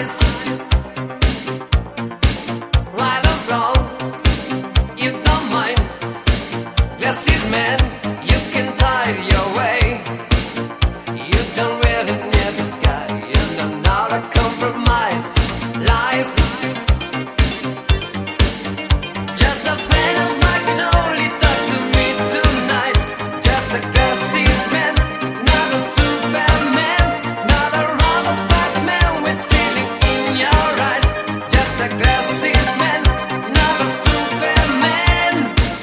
Right or wrong, you don't mind. Glasses man, you can tide your way. You don't really need the sky. You know not a compromise. Lies. Just a fan of mine can only talk to me tonight. Just a glasses man, not a Superman, not a rubber Batman with feeling in your eyes. Just a glasses man, not a Superman.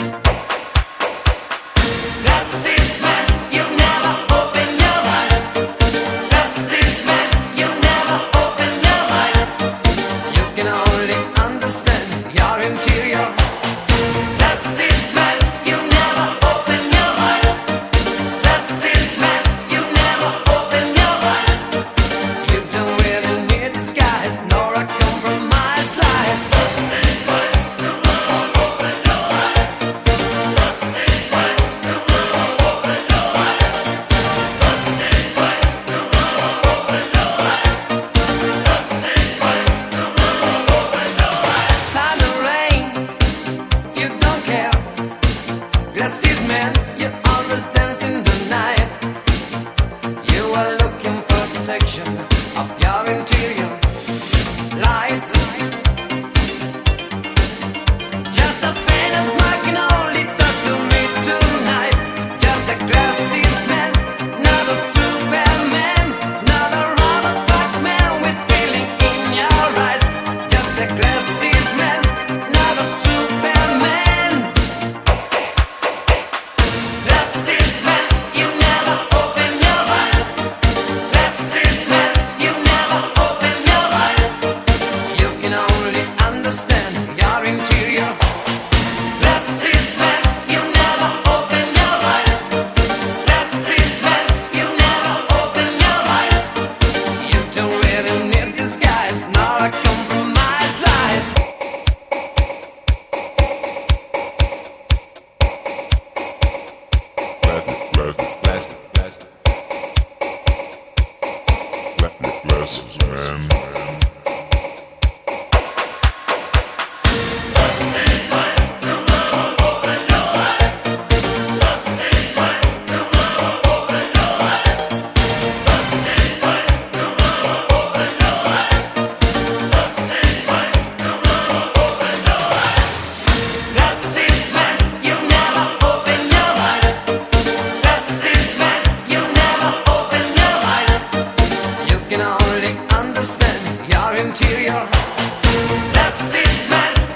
Glasses man, you never open your eyes. Glasses man, you never open your eyes. You can only understand your interior. Glasses man, you never open your eyes. Glasses man, you never open your eyes. You don't really need disguise nor a compromise lies. Sun or rain, you don't care. Glasses man, you always dance in the night. You are looking for protection of your interior light. Just a fan of mine can only talk to me tonight. Just a glasses man, not a Superman, not a rubber Batman with feeling in your eyes. Just a glasses man, not a Superman. Glasses man, you never open your eyes. Glasses man, you never open your eyes. You can only understand your interior. Glasses man, you never open your eyes. Glasses man, you never open your eyes. You don't really need disguise, nor a compromise lies. Glasses, man. Glasses man, you never open your eyes. Glasses man, you never open your eyes. You can only understand your interior. Glasses man,